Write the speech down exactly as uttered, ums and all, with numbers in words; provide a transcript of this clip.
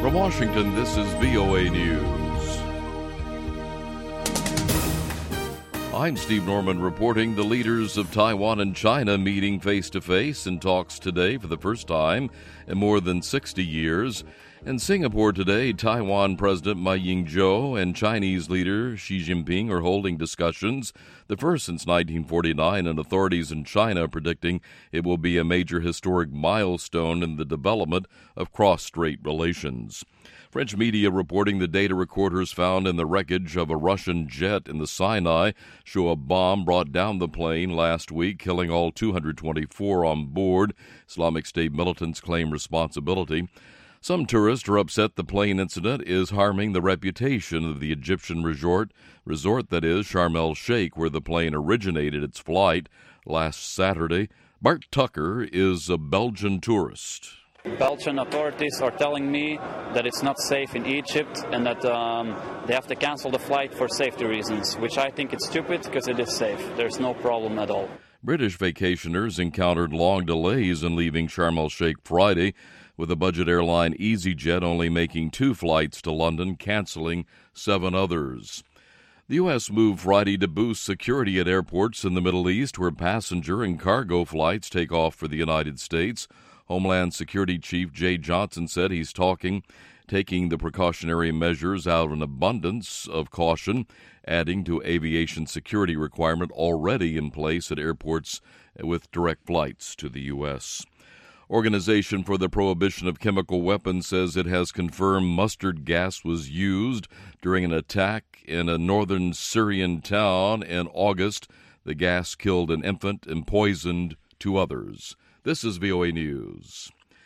From Washington, this is V O A News. I'm Steve Norman reporting. The leaders of Taiwan and China meeting face-to-face in talks today for the first time in more than sixty years. In Singapore today, Taiwan President Ma Ying-jeou and Chinese leader Xi Jinping are holding discussions, the first since nineteen forty-nine, and authorities in China predicting it will be a major historic milestone in the development of cross-strait relations. French media reporting the data recorders found in the wreckage of a Russian jet in the Sinai show a bomb brought down the plane last week, killing all two hundred twenty-four on board. Islamic State militants claim responsibility. Some tourists are upset the plane incident is harming the reputation of the Egyptian resort, resort that is Sharm el-Sheikh, where the plane originated its flight last Saturday. Bart Tucker is a Belgian tourist. Belgian authorities are telling me that it's not safe in Egypt and that um, they have to cancel the flight for safety reasons, which I think is stupid because it is safe. There's no problem at all. British vacationers encountered long delays in leaving Sharm el-Sheikh Friday, with the budget airline EasyJet only making two flights to London, canceling seven others. The U S moved Friday to boost security at airports in the Middle East, where passenger and cargo flights take off for the United States. Homeland Security Chief Jay Johnson said he's talking, taking the precautionary measures out of an abundance of caution, adding to aviation security requirement already in place at airports with direct flights to the U S Organization for the Prohibition of Chemical Weapons says it has confirmed mustard gas was used during an attack in a northern Syrian town in August. The gas killed an infant and poisoned two others. This is V O A News.